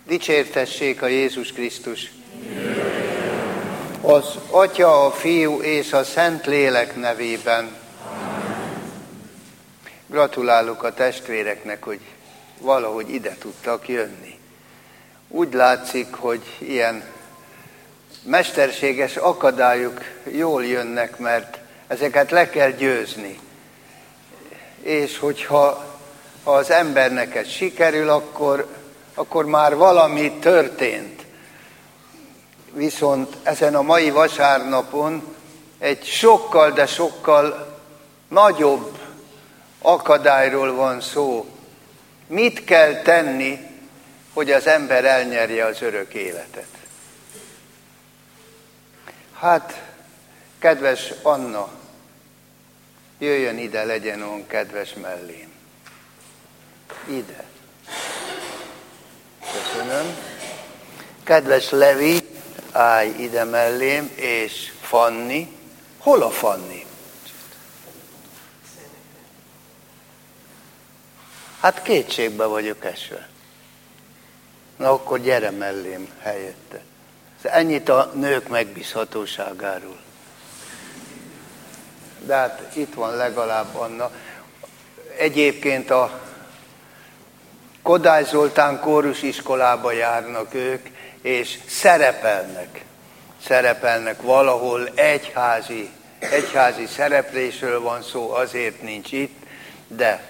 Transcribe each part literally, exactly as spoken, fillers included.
Dicsértessék a Jézus Krisztus! Az Atya, a Fiú és a Szentlélek nevében. Gratulálok a testvéreknek, hogy valahogy ide tudtak jönni. Úgy látszik, hogy ilyen mesterséges akadályok jól jönnek, mert ezeket le kell győzni. És hogyha az embernek ez sikerül, akkor, akkor már valami történt. Viszont ezen a mai vasárnapon egy sokkal, de sokkal nagyobb akadályról van szó. Mit kell tenni, hogy az ember elnyerje az örök életet? Hát, kedves Anna, jöjjön ide, legyen olyan kedves mellém. Ide. Köszönöm. Kedves Levi, állj ide mellém, és Fanni. Hol a Fanni? Hát kétségbe vagyok esve. Na akkor gyere mellém helyette. Ennyit a nők megbízhatóságáról. De hát itt van legalább Anna. Egyébként a Kodály Zoltán kórusiskolába járnak ők, és szerepelnek. Szerepelnek valahol, egyházi, egyházi szereplésről van szó, azért nincs itt, de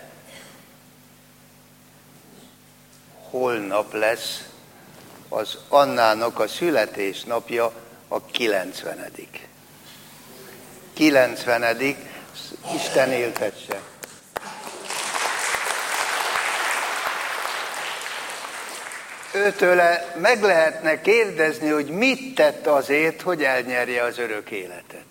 holnap lesz az Annának a születésnapja, a kilencvenedik. kilencvenedik. Isten éltesse. Őtőle meg lehetne kérdezni, hogy mit tett azért, hogy elnyerje az örök életet.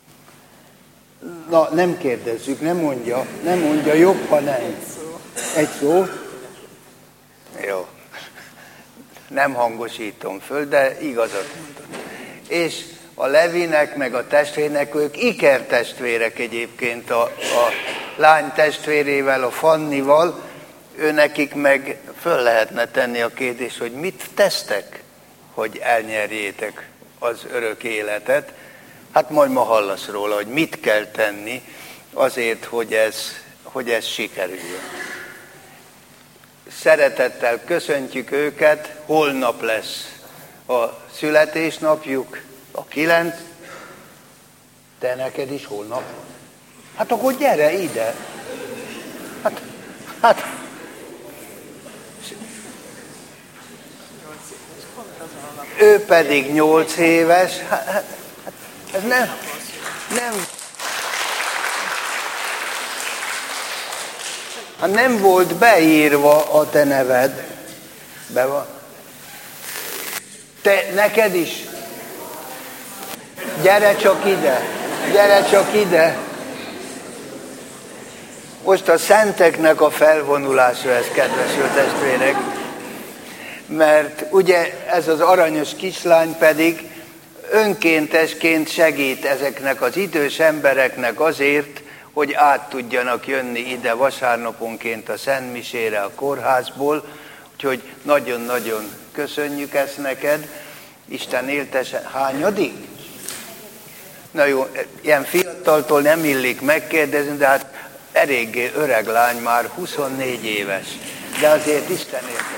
Na, nem kérdezzük, nem mondja, nem mondja, jobb, ha nem. Egy szó? Jó. Nem hangosítom föl, de igazat mondod. És a Levinek, meg a testvérnek, ők ikertestvérek egyébként a, a lány testvérével, a Fannival, őnekik meg föl lehetne tenni a kérdést, hogy mit tesztek, hogy elnyerjétek az örök életet. Hát majd ma hallasz róla, hogy mit kell tenni azért, hogy ez, hogy ez sikerüljön. Szeretettel köszöntjük őket, holnap lesz a születésnapjuk, a kilenc. Te neked is holnap? Hát akkor gyere ide. Hát, hát. Ő pedig nyolc éves. Hát, hát, ez nem, nem. Hát nem volt beírva a te neved. Be van. Te, neked is. Gyere csak ide. Gyere csak ide. Most a szenteknek a felvonulása ez, kedves testvérek. Mert ugye ez az aranyos kislány pedig önkéntesként segít ezeknek az idős embereknek azért, hogy át tudjanak jönni ide vasárnaponként a szentmisére a kórházból. Úgyhogy nagyon-nagyon köszönjük ezt neked. Isten éltese. Hányadik? Na jó, ilyen fiataltól nem illik megkérdezni, de hát eléggé öreg lány, már huszonnégy éves. De azért Isten éltese.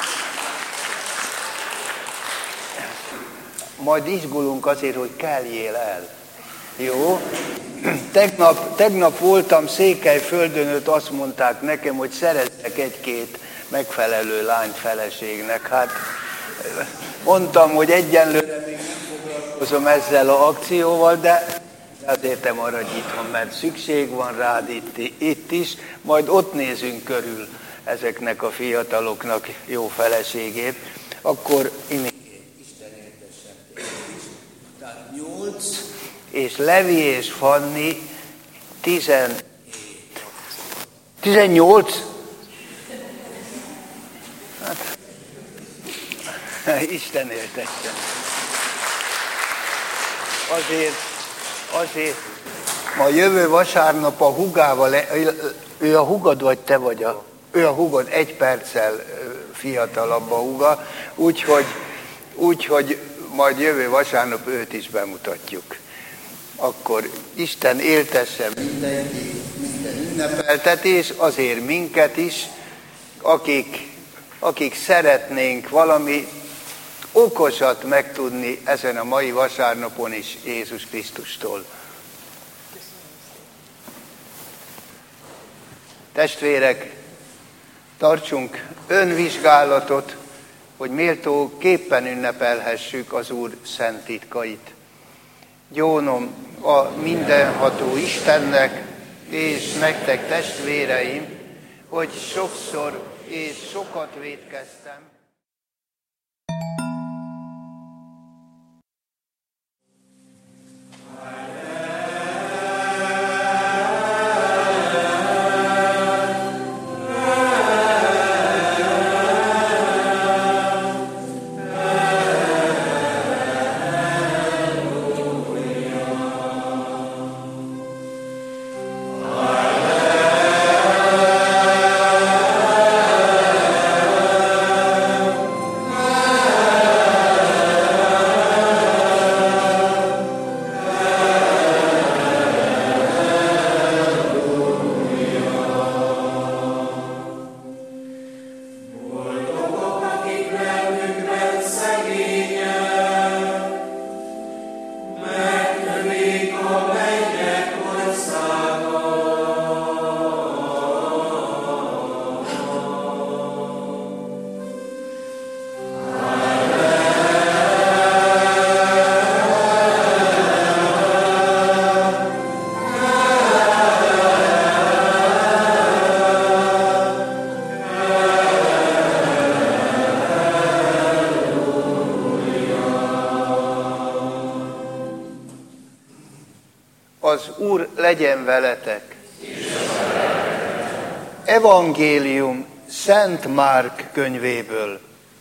Majd izgulunk azért, hogy keljél el. Jó? Tegnap, tegnap voltam Székelyföldön, őt azt mondták nekem, hogy szerezzek egy-két megfelelő lányt feleségnek. Hát mondtam, hogy egyenlőre még nem foglalkozom ezzel az akcióval, de azért te maradj itthon, mert szükség van rád itt, itt is, majd ott nézünk körül ezeknek a fiataloknak jó feleségét. Akkor imént Isten éltessen. Tehát nyolc, és Levi és Fanni tizenhét. tizennyolc? Hát, Isten éltessen. Azért, azért, ma jövő vasárnap a hugával, ő a hugod vagy te vagy a, ő a hugod egy perccel fiatalabb a huga, úgyhogy úgy, hogy majd jövő vasárnap őt is bemutatjuk. Akkor Isten éltesse mindenki, minden ünnepeltetés, azért minket is, akik, akik szeretnénk valami okosat megtudni ezen a mai vasárnapon is Jézus Krisztustól. Testvérek, tartsunk önvizsgálatot, hogy méltó képpen ünnepelhessük az Úr szent titkait. Gyónom a mindenható Istennek és nektek, testvéreim, hogy sokszor és sokat vétkeztem. Az Úr legyen veletek. Evangélium Szent Márk könyvéből.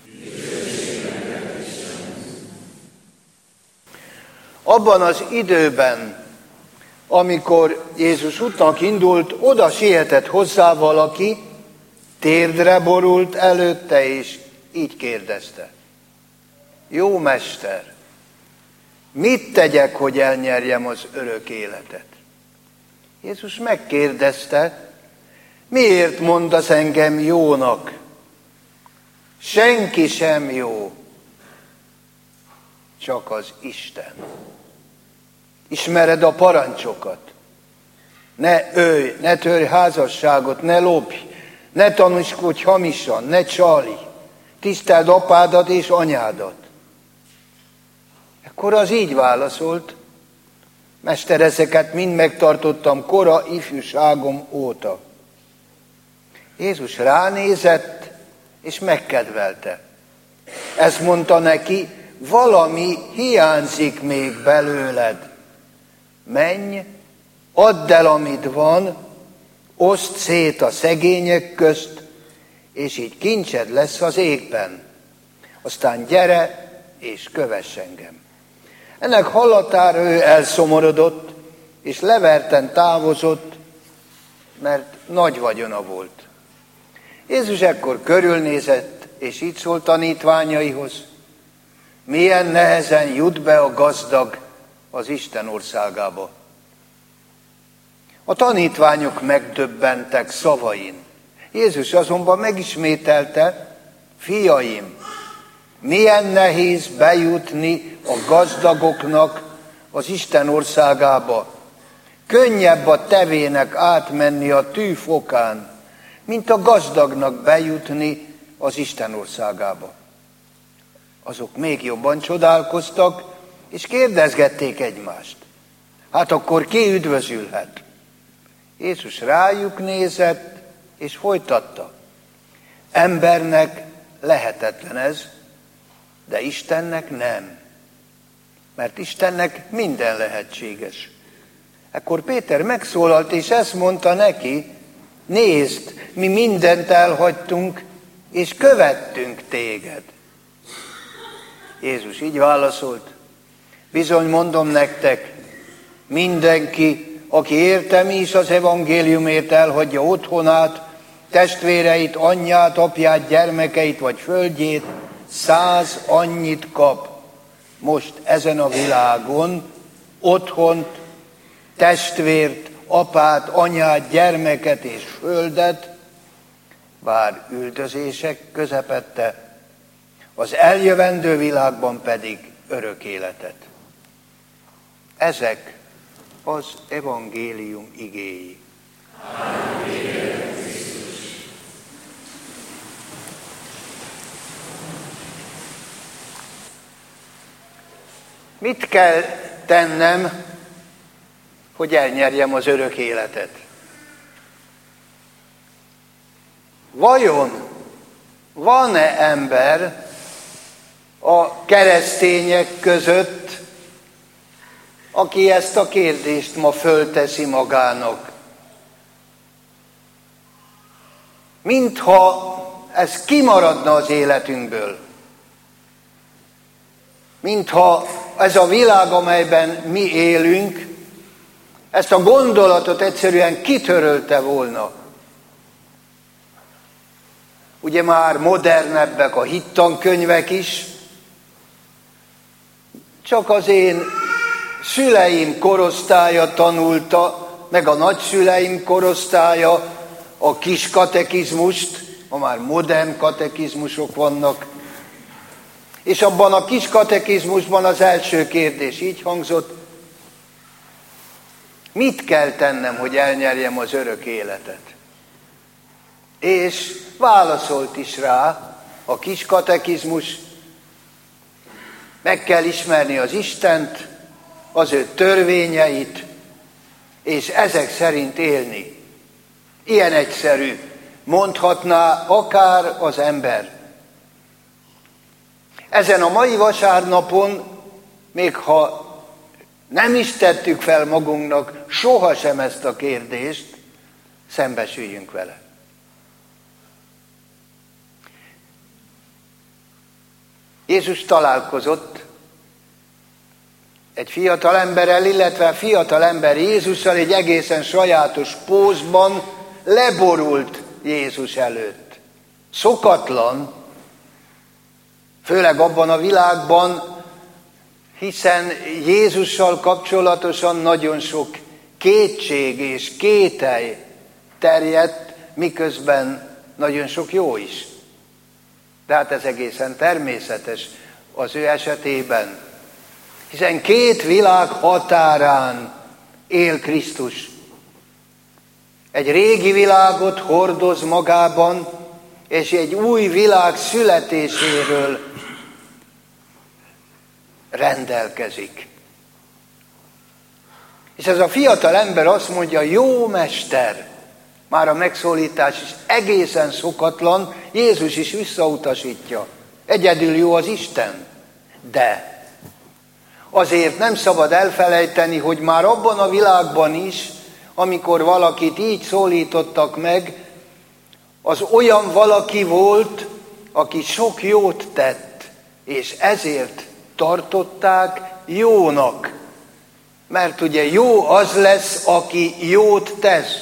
Abban az időben, amikor Jézus útnak indult, oda sietett hozzá valaki, térdre borult előtte, és így kérdezte: Jó mester, mit tegyek, hogy elnyerjem az örök életet? Jézus megkérdezte: miért mondasz engem jónak? Senki sem jó, csak az Isten. Ismered a parancsokat? Ne ölj, ne törj házasságot, ne lopj, ne tanúskodj hamisan, ne csalj, tiszteld apádat és anyádat. Akkor az így válaszolt: Mester, ezeket mind megtartottam kora ifjúságom óta. Jézus ránézett, és megkedvelte. Ezt mondta neki: valami hiányzik még belőled. Menj, add el, amit van, oszd szét a szegények közt, és így kincsed lesz az égben. Aztán gyere, és kövess engem. Ennek hallatára ő elszomorodott, és leverten távozott, mert nagy vagyona volt. Jézus ekkor körülnézett, és így szólt tanítványaihoz: milyen nehezen jut be a gazdag az Isten országába. A tanítványok megdöbbentek szavain. Jézus azonban megismételte: fiaim, milyen nehéz bejutni a gazdagoknak az Isten országába. Könnyebb a tevének átmenni a tűfokán, mint a gazdagnak bejutni az Isten országába. Azok még jobban csodálkoztak, és kérdezgették egymást: hát akkor ki üdvözülhet? Jézus rájuk nézett, és folytatta: embernek lehetetlen ez, de Istennek nem. Mert Istennek minden lehetséges. Ekkor Péter megszólalt, és ezt mondta neki: nézd, mi mindent elhagytunk, és követtünk téged. Jézus így válaszolt: bizony mondom nektek, mindenki, aki értem is az evangéliumért, elhagyja otthonát, testvéreit, anyját, apját, gyermekeit vagy földjét, száz annyit kap most ezen a világon, otthont, testvért, apát, anyát, gyermeket és földet, bár üldözések közepette, az eljövendő világban pedig örök életet. Ezek az evangélium igéi. Mit kell tennem, hogy elnyerjem az örök életet? Vajon van-e ember a keresztények között, aki ezt a kérdést ma fölteszi magának? Mintha ez kimaradna az életünkből. Mintha ez a világ, amelyben mi élünk, ezt a gondolatot egyszerűen kitörölte volna. Ugye már modernebbek a hittankönyvek is, csak az én szüleim korosztálya tanulta, meg a nagyszüleim korosztálya a kis katekizmust, ma már modern katekizmusok vannak, és abban a kis katekizmusban az első kérdés így hangzott: mit kell tennem, hogy elnyerjem az örök életet? És válaszolt is rá a kis katekizmus: meg kell ismerni az Istent, az ő törvényeit, és ezek szerint élni. Ilyen egyszerű, mondhatná akár az ember. Ezen a mai vasárnapon, még ha nem is tettük fel magunknak sohasem ezt a kérdést, szembesüljünk vele. Jézus találkozott egy fiatal emberrel, illetve fiatal ember Jézussal egy egészen sajátos pózban leborult Jézus előtt. Szokatlan, főleg abban a világban, hiszen Jézussal kapcsolatosan nagyon sok kétség és kételj terjedt, miközben nagyon sok jó is. De hát ez egészen természetes az ő esetében, hiszen két világ határán él Krisztus. Egy régi világot hordoz magában, és egy új világ születéséről rendelkezik. És ez a fiatal ember azt mondja: jó mester, már a megszólítás is egészen szokatlan, Jézus is visszautasítja. Egyedül jó az Isten. De azért nem szabad elfelejteni, hogy már abban a világban is, amikor valakit így szólítottak meg, az olyan valaki volt, aki sok jót tett, és ezért tartották jónak. Mert ugye jó az lesz, aki jót tesz.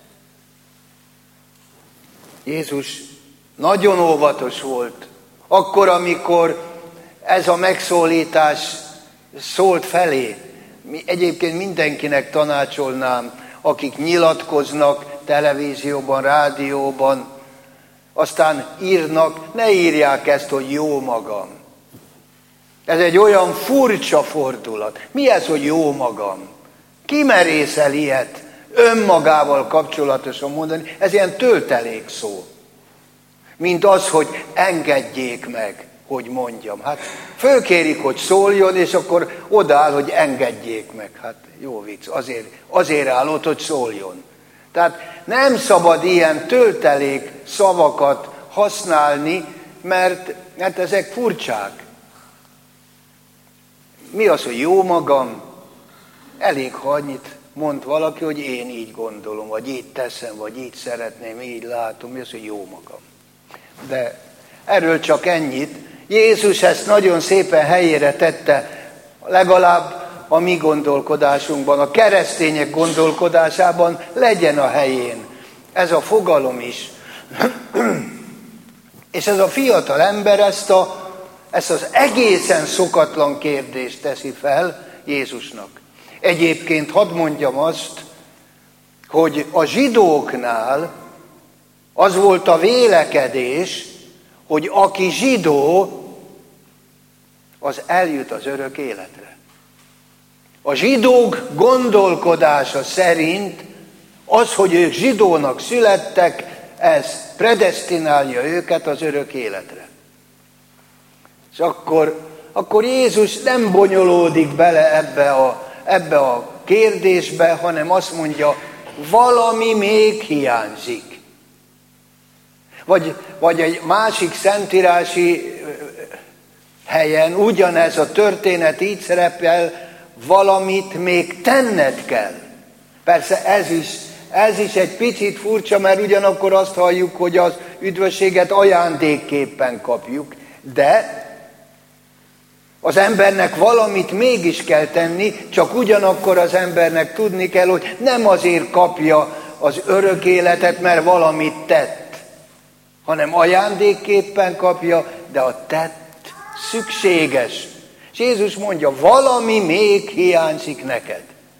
Jézus nagyon óvatos volt. Akkor, amikor ez a megszólítás szólt felé, egyébként mindenkinek tanácsolnám, akik nyilatkoznak televízióban, rádióban, aztán írnak, ne írják ezt, hogy jó magam. Ez egy olyan furcsa fordulat. Mi ez, hogy jó magam? Ki merészel ilyet önmagával kapcsolatosan mondani? Ez ilyen töltelék szó. Mint az, hogy engedjék meg, hogy mondjam. Hát fölkérik, hogy szóljon, és akkor odaáll, hogy engedjék meg. Hát jó vicc, azért, azért áll ott, hogy szóljon. Tehát nem szabad ilyen töltelék szavakat használni, mert hát ezek furcsák. Mi az, hogy jó magam? Elég, ha annyit mond valaki, hogy én így gondolom, vagy így teszem, vagy így szeretném, így látom. Mi az, hogy jó magam? De erről csak ennyit. Jézus ezt nagyon szépen helyére tette, legalább a mi gondolkodásunkban, a keresztények gondolkodásában legyen a helyén. Ez a fogalom is. És ez a fiatal ember ezt a ezt az egészen szokatlan kérdést teszi fel Jézusnak. Egyébként hadd mondjam azt, hogy a zsidóknál az volt a vélekedés, hogy aki zsidó, az eljut az örök életre. A zsidók gondolkodása szerint az, hogy ők zsidónak születtek, ez predesztinálja őket az örök életre. És akkor, akkor Jézus nem bonyolódik bele ebbe a, ebbe a kérdésbe, hanem azt mondja, valami még hiányzik. Vagy, vagy egy másik szentírási helyen ugyanez a történet így szerepel, valamit még tenned kell. Persze ez is, ez is egy picit furcsa, mert ugyanakkor azt halljuk, hogy az üdvösséget ajándékképpen kapjuk, de az embernek valamit mégis kell tenni, csak ugyanakkor az embernek tudni kell, hogy nem azért kapja az örök életet, mert valamit tett, hanem ajándékképpen kapja, de a tett szükséges. És Jézus mondja, valami még hiányzik neked.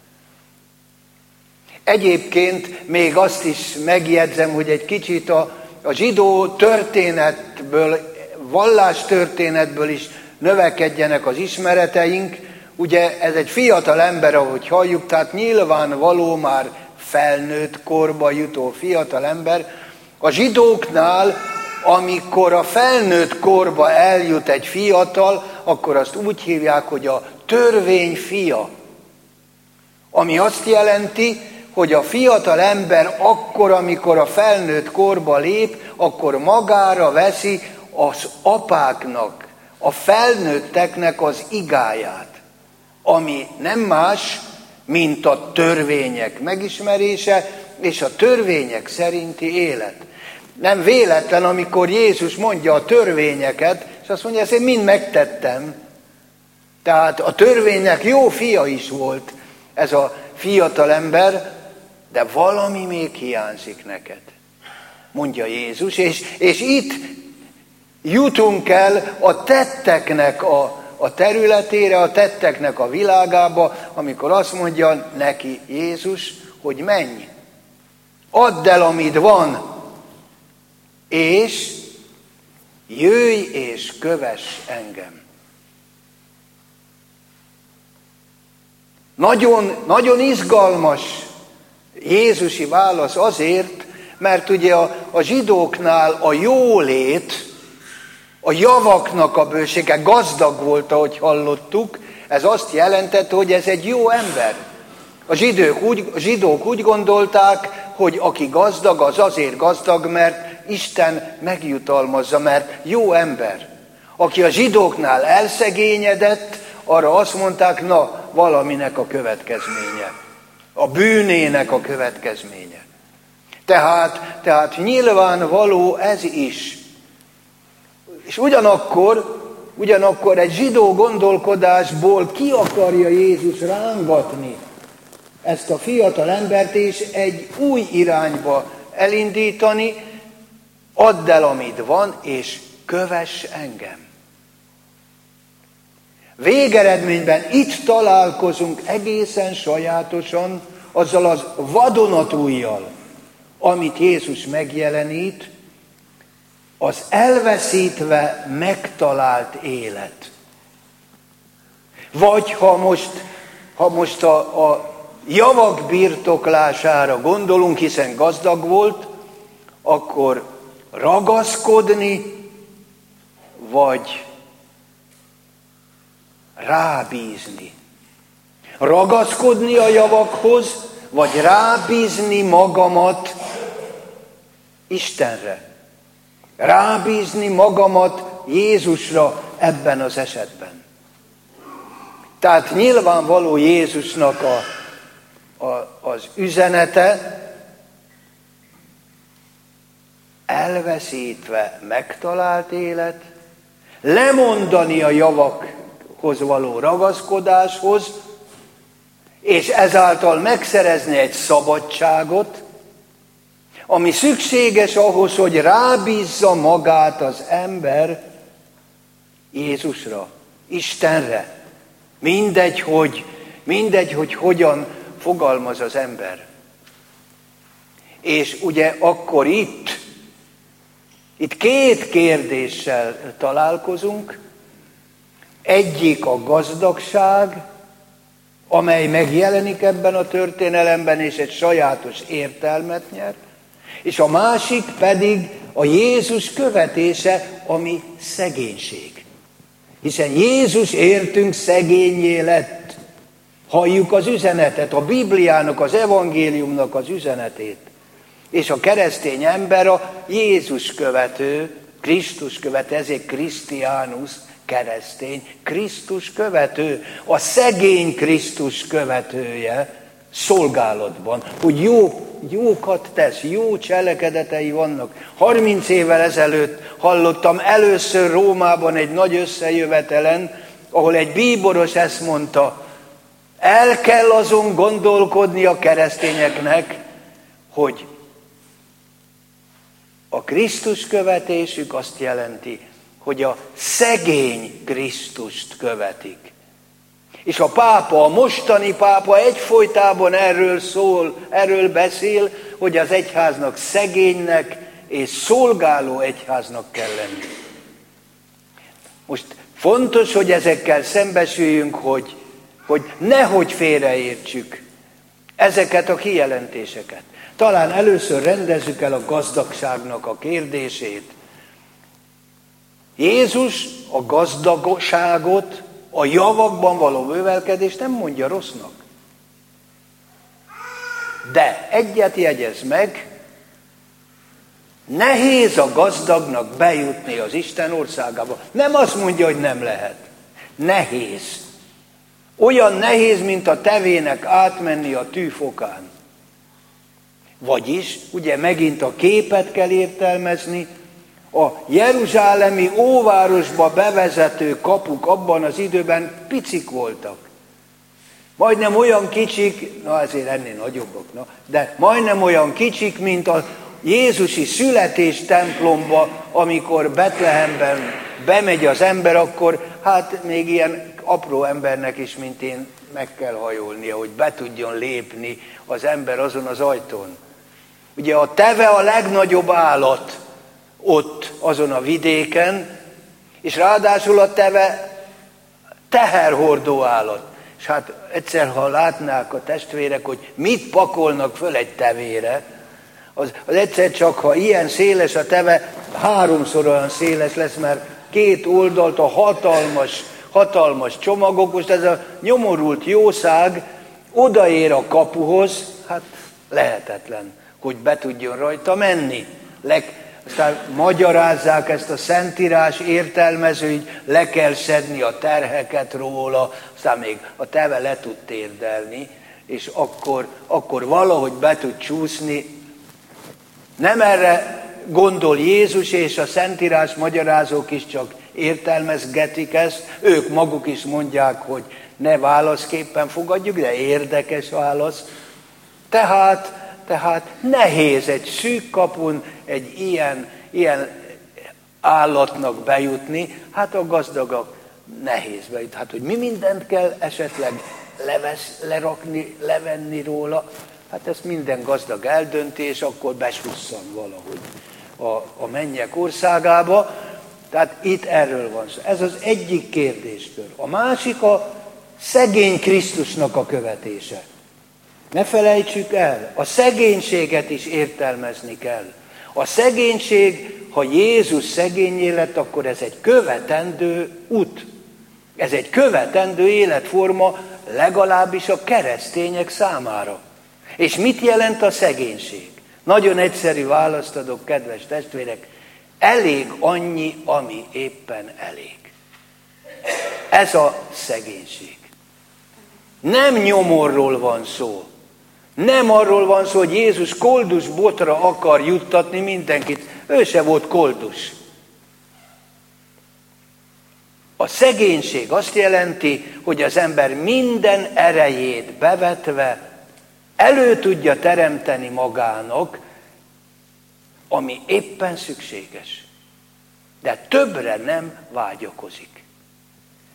Egyébként még azt is megjegyzem, hogy egy kicsit a, a zsidó történetből, vallástörténetből is növekedjenek az ismereteink. Ugye ez egy fiatal ember, ahogy halljuk, tehát nyilvánvaló már felnőtt korba jutó fiatal ember. A zsidóknál, amikor a felnőtt korba eljut egy fiatal, akkor azt úgy hívják, hogy a törvény fia. Ami azt jelenti, hogy a fiatal ember akkor, amikor a felnőtt korba lép, akkor magára veszi az apáknak, a felnőtteknek az igáját, ami nem más, mint a törvények megismerése és a törvények szerinti élet. Nem véletlen, amikor Jézus mondja a törvényeket, és azt mondja, ezt én mind megtettem. Tehát a törvénynek jó fia is volt ez a fiatal ember, de valami még hiányzik neked, mondja Jézus, és, és itt jutunk el a tetteknek a, a területére, a tetteknek a világába, amikor azt mondja neki Jézus, hogy menj, add el, amit van, és jöjj és kövess engem. Nagyon, nagyon izgalmas jézusi válasz azért, mert ugye a, a zsidóknál a jólét, a javaknak a bősége, gazdag volt, ahogy hallottuk, ez azt jelentette, hogy ez egy jó ember. A zsidók úgy, a zsidók úgy gondolták, hogy aki gazdag, az azért gazdag, mert Isten megjutalmazza, mert jó ember. Aki a zsidóknál elszegényedett, arra azt mondták, na, valaminek a következménye. A bűnének a következménye. Tehát, tehát nyilvánvaló ez is. És ugyanakkor, ugyanakkor egy zsidó gondolkodásból ki akarja Jézus rángatni ezt a fiatal embert, és egy új irányba elindítani, add el, amit van, és kövess engem. Végeredményben itt találkozunk egészen sajátosan azzal az vadonatújjal, amit Jézus megjelenít, az elveszítve megtalált élet. Vagy ha most, ha most a, a javak birtoklására gondolunk, hiszen gazdag volt, akkor ragaszkodni, vagy rábízni. Ragaszkodni a javakhoz, vagy rábízni magamat Istenre. Rábízni magamat Jézusra ebben az esetben. Tehát nyilvánvaló Jézusnak a, a, az üzenete, elveszítve megtalált élet, lemondani a javakhoz való ragaszkodáshoz, és ezáltal megszerezni egy szabadságot, ami szükséges ahhoz, hogy rábízza magát az ember Jézusra, Istenre. Mindegy, hogy, mindegy, hogy hogyan fogalmaz az ember. És ugye akkor itt, itt két kérdéssel találkozunk. Egyik a gazdagság, amely megjelenik ebben a történelemben, és egy sajátos értelmet nyer, és a másik pedig a Jézus követése, ami szegénység. Hiszen Jézus értünk szegényé lett. Halljuk az üzenetet, a Bibliának, az evangéliumnak az üzenetét. És a keresztény ember a Jézus követő, Krisztus követő, ezért Christianus, keresztény, Krisztus követő, a szegény Krisztus követője szolgálatban, hogy jó, jókat tesz, jó cselekedetei vannak. harminc évvel ezelőtt hallottam először Rómában egy nagy összejövetelen, ahol egy bíboros ezt mondta, el kell azon gondolkodni a keresztényeknek, hogy a Krisztus követésük azt jelenti, hogy a szegény Krisztust követik. És a pápa, a mostani pápa egyfolytában erről szól, erről beszél, hogy az egyháznak szegénynek és szolgáló egyháznak kell lenni. Most fontos, hogy ezekkel szembesüljünk, hogy, hogy nehogy félreértsük ezeket a kijelentéseket. Talán először rendezzük el a gazdagságnak a kérdését. Jézus a gazdagságot, a javakban való bővelkedést nem mondja rossznak. De egyet jegyez meg, nehéz a gazdagnak bejutni az Isten országába. Nem azt mondja, hogy nem lehet. Nehéz. Olyan nehéz, mint a tevének átmenni a tűfokán. Vagyis, ugye megint a képet kell értelmezni, a jeruzsálemi óvárosba bevezető kapuk abban az időben picik voltak. Majdnem olyan kicsik, na azért ennél nagyobbak, na, de majdnem olyan kicsik, mint a Jézusi születés templomba, amikor Betlehemben bemegy az ember, akkor hát még ilyen apró embernek is, mint én, meg kell hajolnia, hogy be tudjon lépni az ember azon az ajtón. Ugye a teve a legnagyobb állat ott azon a vidéken, és ráadásul a teve teherhordó állat. És hát egyszer, ha látnák a testvérek, hogy mit pakolnak föl egy tevére, az, az egyszer csak, ha ilyen széles a teve, háromszor olyan széles lesz, mert két oldalt a hatalmas, hatalmas csomagok, most ez a nyomorult jószág odaér a kapuhoz, hát lehetetlen, hogy be tudjon rajta menni. Leg, aztán magyarázzák ezt a szentírás értelmező, hogy le kell szedni a terheket róla, aztán még a teve le tud térdelni, és akkor, akkor valahogy be tud csúszni. Nem erre gondol Jézus, és a szentírás magyarázók is csak értelmezgetik ezt. Ők maguk is mondják, hogy ne válaszképpen fogadjuk, de érdekes válasz. Tehát, tehát nehéz egy szűk kapun egy ilyen, ilyen állatnak bejutni, hát a gazdagok nehéz bejutni. Hát, hogy mi mindent kell esetleg levesz, lerakni, levenni róla, hát ezt minden gazdag eldönti, és akkor besusszan valahogy a, a mennyek országába. Tehát itt erről van szó. Ez az egyik kérdéskör. A másik a szegény Krisztusnak a követése. Ne felejtsük el, a szegénységet is értelmezni kell. A szegénység, ha Jézus szegényé lett, akkor ez egy követendő út. Ez egy követendő életforma, legalábbis a keresztények számára. És mit jelent a szegénység? Nagyon egyszerű választ adok, kedves testvérek. Elég annyi, ami éppen elég. Ez a szegénység. Nem nyomorról van szó. Nem arról van szó, hogy Jézus koldus botra akar juttatni mindenkit. Ő se volt koldus. A szegénység azt jelenti, hogy az ember minden erejét bevetve elő tudja teremteni magának, ami éppen szükséges. De többre nem vágyakozik.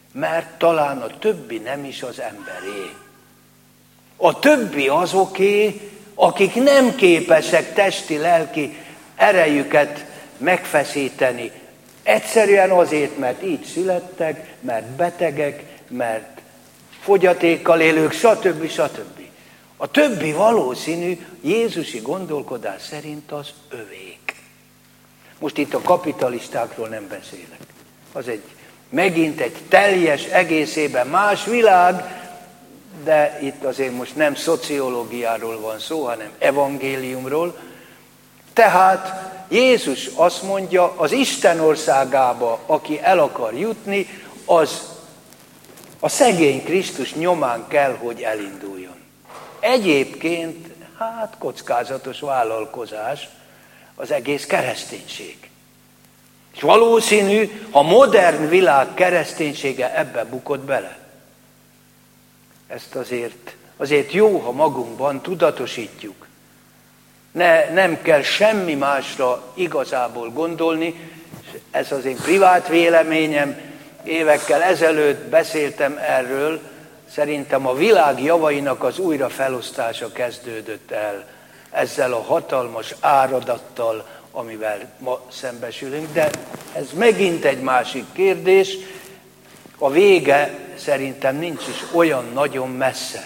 mert talán a többi nem is az emberé. A többi azoké, akik nem képesek testi-lelki erejüket megfeszíteni. Egyszerűen azért, mert így születtek, mert betegek, mert fogyatékkal élők, stb. stb. A többi valószínű jézusi gondolkodás szerint az övék. Most itt a kapitalistákról nem beszélek. Az egy megint egy teljes egészében más világ, de itt azért most nem szociológiáról van szó, hanem evangéliumról. Tehát Jézus azt mondja, az Isten országába, aki el akar jutni, az a szegény Krisztus nyomán kell, hogy elinduljon. Egyébként, hát kockázatos vállalkozás az egész kereszténység. És valószínű, ha modern világ kereszténysége ebbe bukott bele. Ezt azért, azért jó, ha magunkban tudatosítjuk. Ne, nem kell semmi másra igazából gondolni, ez az én privát véleményem, évekkel ezelőtt beszéltem erről, szerintem a világ javainak az újrafelosztása kezdődött el ezzel a hatalmas áradattal, amivel ma szembesülünk, de ez megint egy másik kérdés, a vége szerintem nincs is olyan nagyon messze.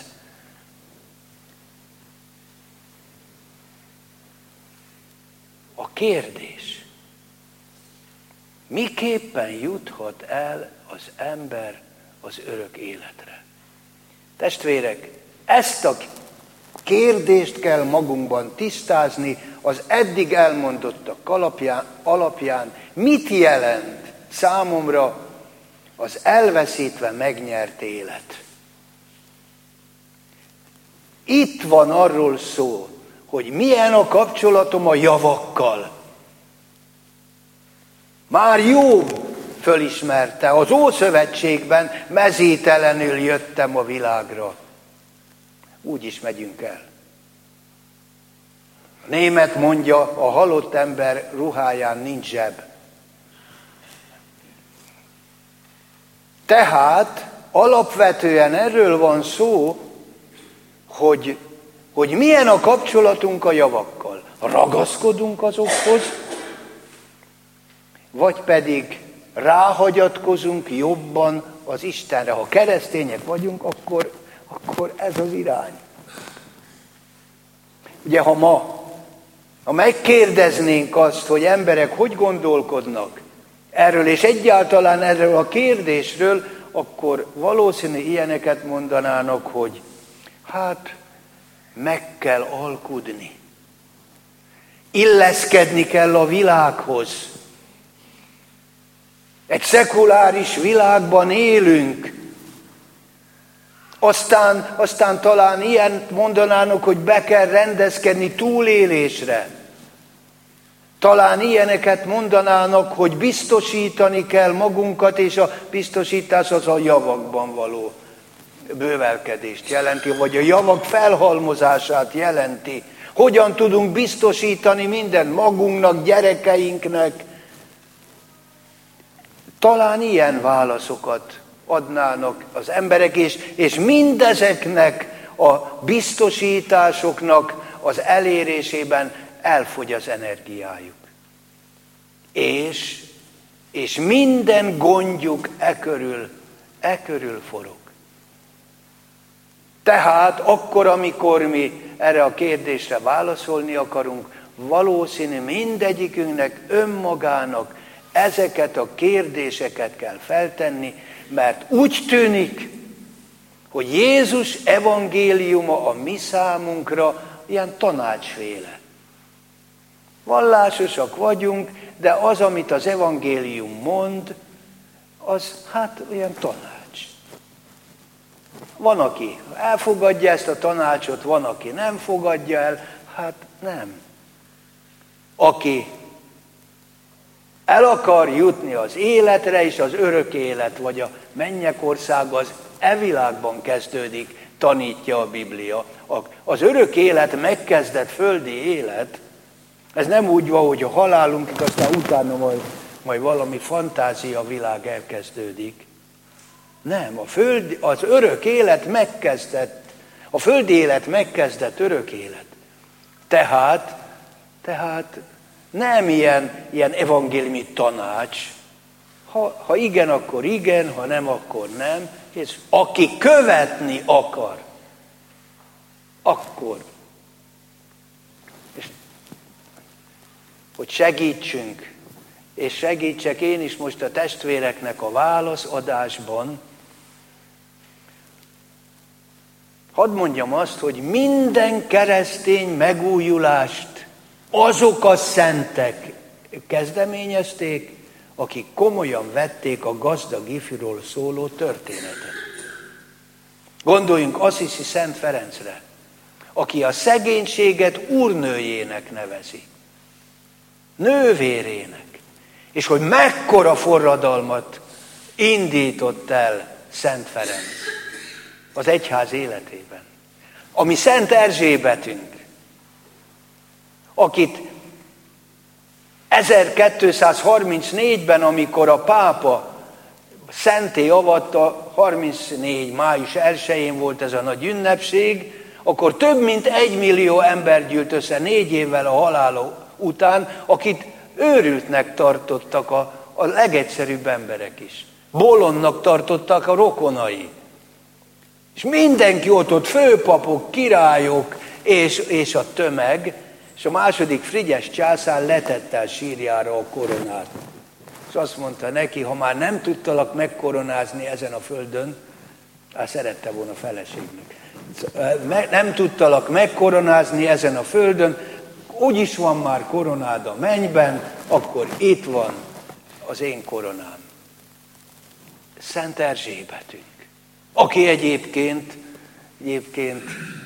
A kérdés, miképpen juthat el az ember az örök életre? Testvérek, ezt a kérdést kell magunkban tisztázni, az eddig elmondottak alapján, alapján mit jelent számomra az elveszítve megnyert élet. Itt van arról szó, hogy milyen a kapcsolatom a javakkal. Már Jobb fölismerte, az Ószövetségben mezítelenül jöttem a világra. Úgy is megyünk el. A német mondja, a halott ember ruháján nincs zseb. Tehát alapvetően erről van szó, hogy, hogy milyen a kapcsolatunk a javakkal. Ragaszkodunk azokhoz, vagy pedig ráhagyatkozunk jobban az Istenre. Ha keresztények vagyunk, akkor, akkor ez az irány. Ugye, ha ma ha megkérdeznénk azt, hogy emberek hogy gondolkodnak erről, és egyáltalán erről a kérdésről, akkor valószínű ilyeneket mondanának, hogy hát meg kell alkudni. Illeszkedni kell a világhoz. Egy szekuláris világban élünk. Aztán, aztán talán ilyen mondanának, hogy be kell rendezkedni túlélésre. Talán ilyeneket mondanának, hogy biztosítani kell magunkat, és a biztosítás az a javakban való bővelkedést jelenti, vagy a javak felhalmozását jelenti. Hogyan tudunk biztosítani mindent magunknak, gyerekeinknek? Talán ilyen válaszokat adnának az emberek, és, és mindezeknek a biztosításoknak az elérésében elfogy az energiájuk. És, és minden gondjuk e körül, e körül forog. Tehát akkor, amikor mi erre a kérdésre válaszolni akarunk, valószínű mindegyikünknek önmagának ezeket a kérdéseket kell feltenni, mert úgy tűnik, hogy Jézus evangéliuma a mi számunkra ilyen tanácsféle. Vallásosak vagyunk, de az, amit az evangélium mond, az hát olyan tanács. Van, aki elfogadja ezt a tanácsot, van, aki nem fogadja el, hát nem. Aki el akar jutni az életre, és az örök élet, vagy a mennyek országa az e világban kezdődik, tanítja a Biblia. Az örök élet megkezdett földi élet, ez nem úgy van, hogy a halálunkig, aztán utána majd, majd valami fantázia világ elkezdődik. Nem, a föld, az örök élet megkezdett, a földi élet megkezdett örök élet. Tehát, tehát nem ilyen, ilyen evangéliumi tanács. Ha, ha igen, akkor igen, ha nem, akkor nem. És aki követni akar, akkor. És hogy segítsünk, és segítsek én is most a testvéreknek a válaszadásban, hadd mondjam azt, hogy minden keresztény megújulást azok a szentek kezdeményezték, akik komolyan vették a gazdag ifjúról szóló történetet. Gondoljunk Assisi Szent Ferencre, aki a szegénységet úrnőjének nevezi, nővérének, és hogy mekkora forradalmat indított el Szent Ferenc az egyház életében. Ami Szent Erzsébetünk, akit ezerkétszázharmincnégyben, amikor a pápa szenté avatta, harmincnégy május elsején volt ez a nagy ünnepség, akkor több mint egy millió ember gyűlt össze négy évvel a halála után, akit őrültnek tartottak a, a legegyszerűbb emberek is. Bolondnak tartottak a rokonai. És mindenki ott, ott főpapok, királyok és, és a tömeg, és a második Frigyes császár letette el sírjára a koronát. És azt mondta neki, ha már nem tudtalak megkoronázni ezen a földön, hát szerette volna feleségnek, nem tudtalak megkoronázni ezen a földön, úgyis van már koronád a mennyben, akkor itt van az én koronám. Szent Erzsébetünk, aki egyébként, egyébként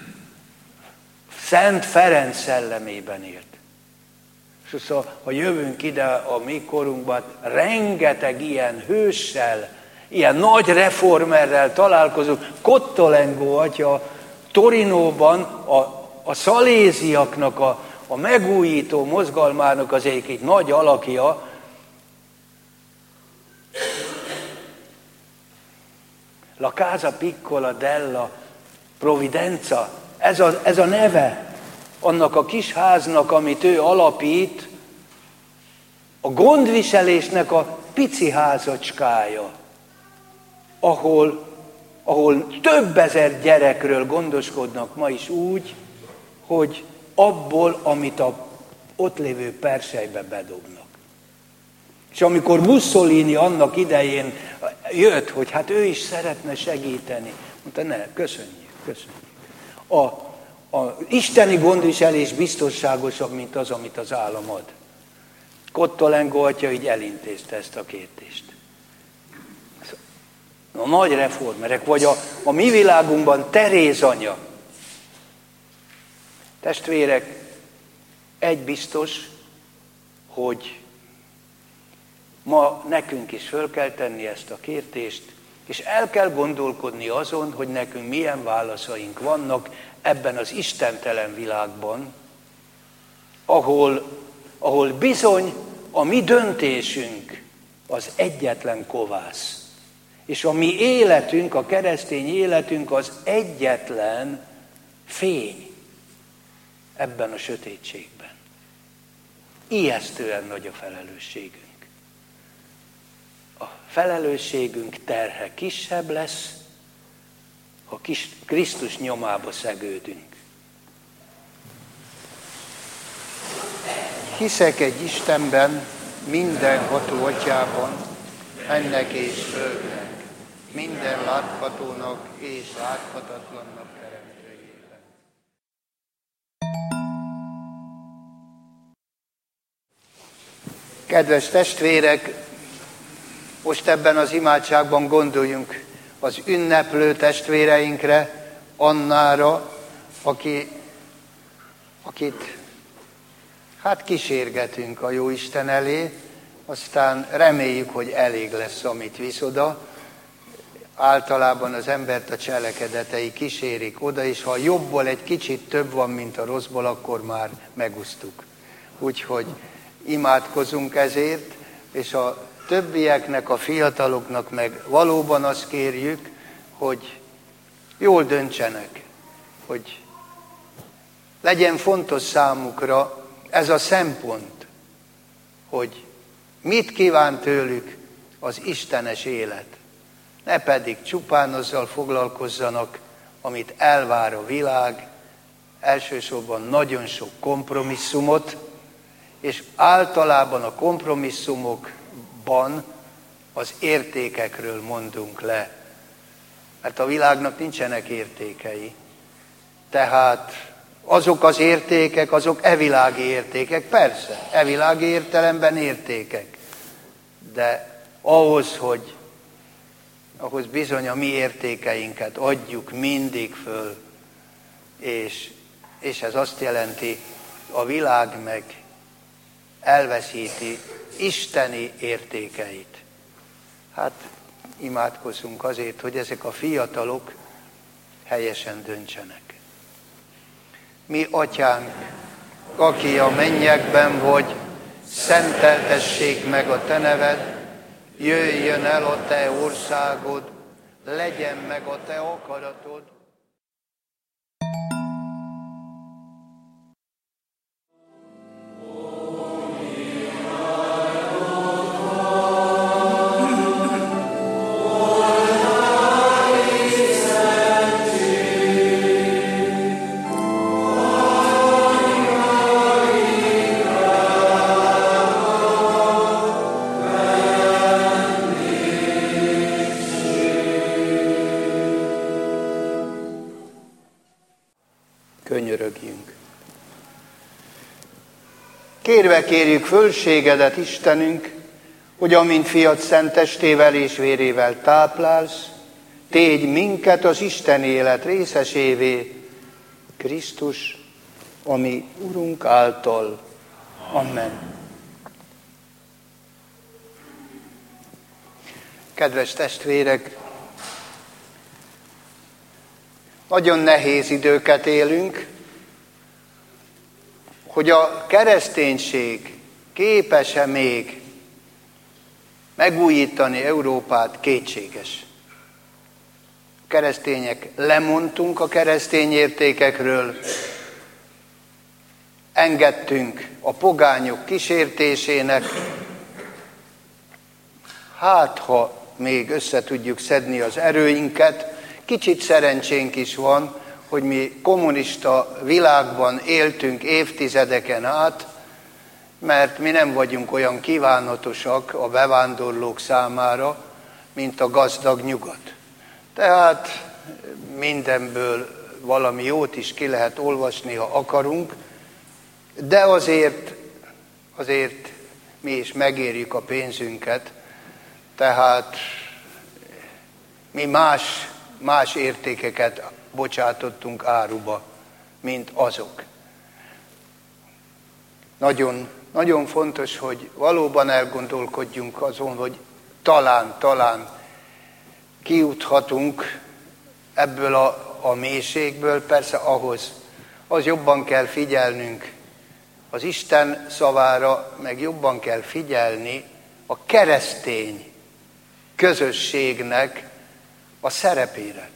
Szent Ferenc szellemében élt. És szóval, ha jövünk ide a mi korunkban, rengeteg ilyen hőssel, ilyen nagy reformerrel találkozunk. Cottolengo atya Torinóban a, a szaléziaknak, a, a megújító mozgalmának az egyik nagy alakja. La Casa Piccola della Provvidenza, ez a, ez a neve annak a kis háznak, amit ő alapít, a gondviselésnek a pici házacskája, ahol, ahol több ezer gyerekről gondoskodnak ma is úgy, hogy abból, amit a ott lévő perselybe bedobnak. És amikor Mussolini annak idején jött, hogy hát ő is szeretne segíteni, mondta, ne, köszönjük, köszönjük. A, a isteni gondviselés biztonságosabb, mint az, amit az állam ad. Cottolengo atya így elintézte ezt a kérdést. A nagy reformerek, vagy a, a mi világunkban Teréz anya. Testvérek, egy biztos, hogy ma nekünk is föl kell tenni ezt a kérdést, és el kell gondolkodni azon, hogy nekünk milyen válaszaink vannak ebben az istentelen világban, ahol, ahol bizony a mi döntésünk az egyetlen kovász. És a mi életünk, a keresztény életünk az egyetlen fény ebben a sötétségben. Ijesztően nagy a felelősségünk. A felelősségünk terhe kisebb lesz, ha kis Krisztus nyomába szegődünk. Hiszek egy Istenben, mindenható Atyában, mennek és földnek, minden láthatónak és láthatatlannak teremtőjében. Kedves testvérek, most ebben az imádságban gondoljunk az ünneplő testvéreinkre, Annára, aki, akit hát kísérgetünk a Jóisten elé, aztán reméljük, hogy elég lesz, amit visz oda. Általában az embert a cselekedetei kísérik oda, és ha a jobbból egy kicsit több van, mint a rosszból, akkor már megúsztuk. Úgyhogy imádkozunk ezért, és a többieknek, a fiataloknak meg valóban azt kérjük, hogy jól döntsenek, hogy legyen fontos számukra ez a szempont, hogy mit kíván tőlük az istenes élet. Ne pedig csupán azzal foglalkozzanak, amit elvár a világ, elsősorban nagyon sok kompromisszumot, és általában a kompromisszumokban az értékekről mondunk le. Mert a világnak nincsenek értékei. Tehát azok az értékek, azok evilági értékek, persze, evilági értelemben értékek. De ahhoz, hogy ahhoz bizony a mi értékeinket adjuk mindig föl, és, és ez azt jelenti, a világ meg elveszíti isteni értékeit. Hát imádkozzunk azért, hogy ezek a fiatalok helyesen döntsenek. Mi, Atyánk, aki a mennyekben vagy, szenteltessék meg a Te neved, jöjjön el a Te országod, legyen meg a Te akaratod. Könyörögjünk. Kérve kérjük fölségedet, Istenünk, hogy amint fiad szent testével és vérével táplálsz, tégy minket az Isten élet részesévé, Krisztus, ami Urunk által. Amen. Kedves testvérek, nagyon nehéz időket élünk, hogy a kereszténység képes-e még megújítani Európát, kétséges. A keresztények lemondtunk a keresztény értékekről, engedtünk a pogányok kísértésének, hát ha még össze tudjuk szedni az erőinket. Kicsit szerencsénk is van, hogy mi kommunista világban éltünk évtizedeken át, mert mi nem vagyunk olyan kívánatosak a bevándorlók számára, mint a gazdag nyugat. Tehát mindenből valami jót is ki lehet olvasni, ha akarunk, de azért, azért mi is megérjük a pénzünket, tehát mi más Más értékeket bocsátottunk áruba, mint azok. Nagyon, nagyon fontos, hogy valóban elgondolkodjunk azon, hogy talán, talán kijuthatunk ebből a, a mélységből. Persze ahhoz, az jobban kell figyelnünk az Isten szavára, meg jobban kell figyelni a keresztény közösségnek a szerepére.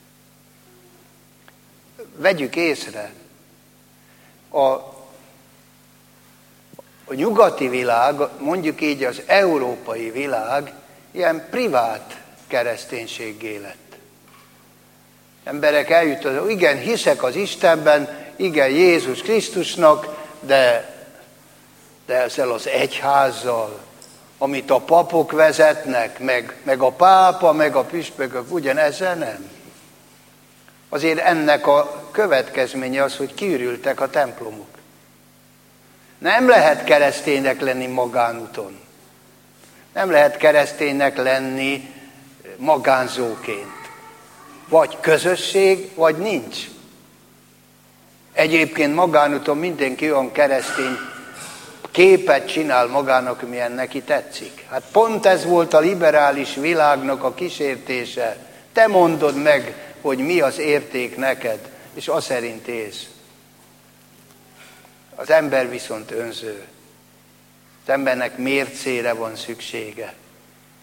Vegyük észre, a, a nyugati világ, mondjuk így az európai világ ilyen privát kereszténységgé lett. Emberek eljutottak, igen, hiszek az Istenben, igen, Jézus Krisztusnak, de, de ezzel az egyházzal, amit a papok vezetnek, meg, meg a pápa, meg a püspökök, ugyanezzel nem. Azért ennek a következménye az, hogy kiürültek a templomok. Nem lehet kereszténynek lenni magánúton. Nem lehet kereszténynek lenni magánzóként. Vagy közösség, vagy nincs. Egyébként magánúton mindenki olyan keresztény képet csinál magának, milyen neki tetszik. Hát pont ez volt a liberális világnak a kísértése. Te mondod meg, hogy mi az érték neked, és azt szerint élsz. Az ember viszont önző. Az embernek mércére van szüksége.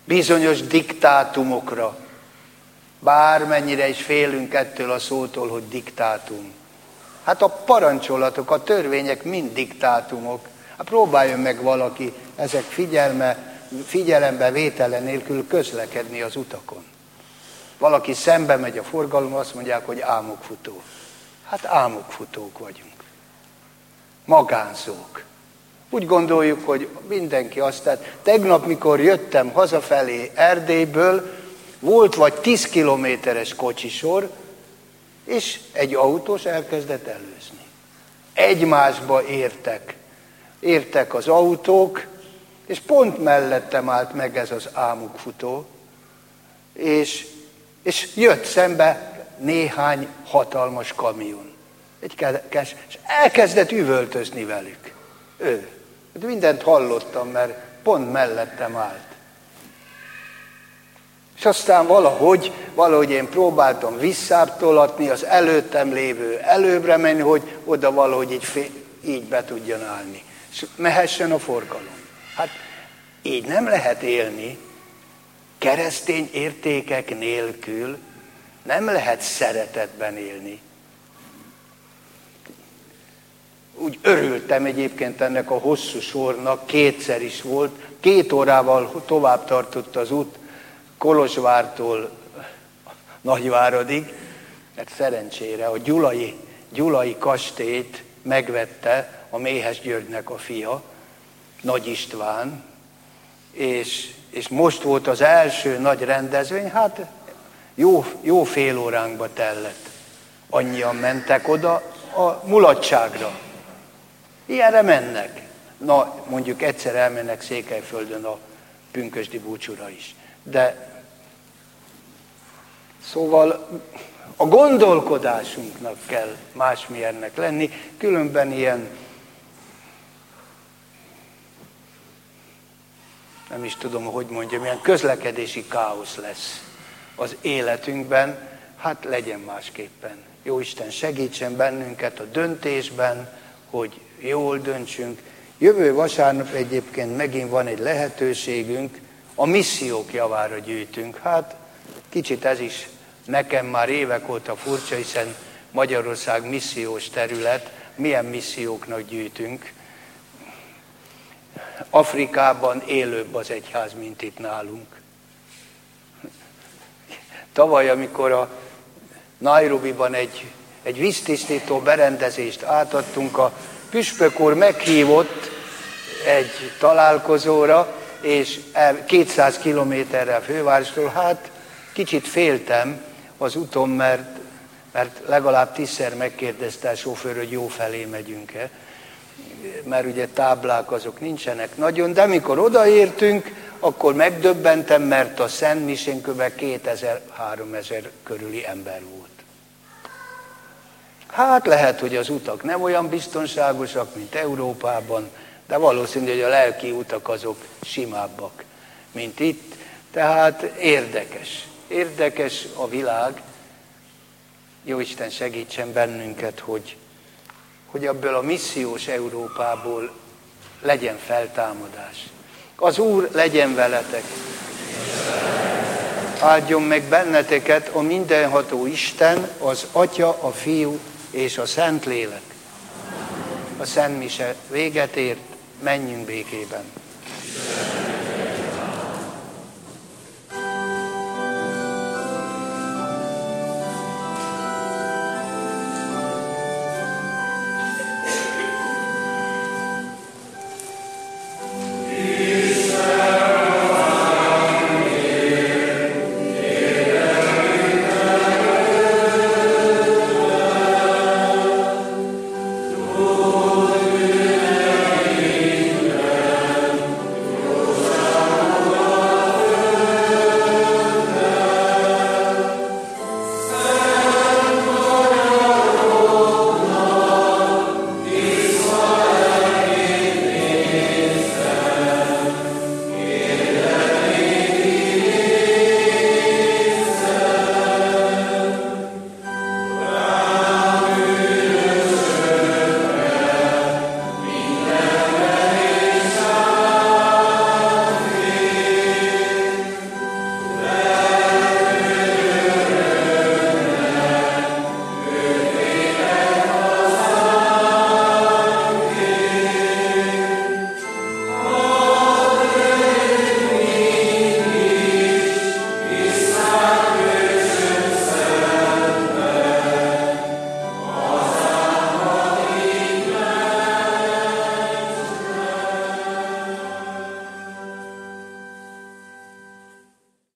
bizonyos diktátumokra. Bármennyire is félünk ettől a szótól, hogy diktátum. Hát a parancsolatok, a törvények mind diktátumok. Hát próbáljon meg valaki ezek figyelme, figyelembe vétele nélkül közlekedni az utakon. Valaki szembe megy a forgalom, azt mondják, hogy álmokfutó. Hát álmokfutók vagyunk. Magánzók. Úgy gondoljuk, hogy mindenki azt tett. Tegnap, mikor jöttem hazafelé Erdélyből, volt vagy tíz kilométeres kocsisor, és egy autós elkezdett előzni. Egymásba értek. Értek az autók, és pont mellettem állt meg ez az álmokfutó, és, és jött szembe néhány hatalmas kamion. Egy kes, és elkezdett üvöltözni velük. Ő. Mindent hallottam, mert pont mellettem állt. És aztán valahogy, valahogy én próbáltam visszátolatni az előttem lévő előbbre menni, hogy oda valahogy így, fél, így be tudjon állni. És mehessen a forgalom. Hát így nem lehet élni, keresztény értékek nélkül nem lehet szeretetben élni. Úgy örültem egyébként ennek a hosszú sornak, kétszer is volt, két órával tovább tartott az út Kolozsvártól Nagyváradig, mert szerencsére a Gyulai, Gyulai kastélyt megvette a Méhes Györgynek a fia, Nagy István, és, és most volt az első nagy rendezvény, hát jó, jó fél óránkba tellett. Annyian mentek oda a mulatságra. Ilyenre mennek. Na, mondjuk egyszer elmennek Székelyföldön a pünkösdi búcsúra is. De szóval a gondolkodásunknak kell másmilyennek lenni, különben ilyen, nem is tudom, hogy mondjam, ilyen közlekedési káosz lesz az életünkben, hát legyen másképpen. Jóisten segítsen bennünket a döntésben, hogy jól döntsünk. Jövő vasárnap egyébként megint van egy lehetőségünk, a missziók javára gyűjtünk. Hát kicsit ez is nekem már évek óta furcsa, hiszen Magyarország missziós terület, milyen misszióknak gyűjtünk. Afrikában élőbb az egyház, mint itt nálunk. Tavaly, amikor a Nairobiban egy, egy víztisztító berendezést átadtunk, a püspök úr meghívott egy találkozóra, és kétszáz kilométerrel fővárostól, hát kicsit féltem az úton, mert, mert legalább tízszer megkérdezte a sofőr, hogy jó felé megyünk-e, mert ugye táblák azok nincsenek nagyon, de amikor odaértünk, akkor megdöbbentem, mert a Szent Misén kb. kétezer-háromezer körüli ember volt. Hát lehet, hogy az utak nem olyan biztonságosak, mint Európában, de valószínű, hogy a lelki utak azok simábbak, mint itt. Tehát érdekes. Érdekes a világ. Jóisten segítsen bennünket, hogy, hogy ebből a missziós Európából legyen feltámadás. Az Úr legyen veletek. Áldjon meg benneteket a mindenható Isten, az Atya, a Fiú és a Szentlélek. A Szent Mise véget ért, menjünk békében.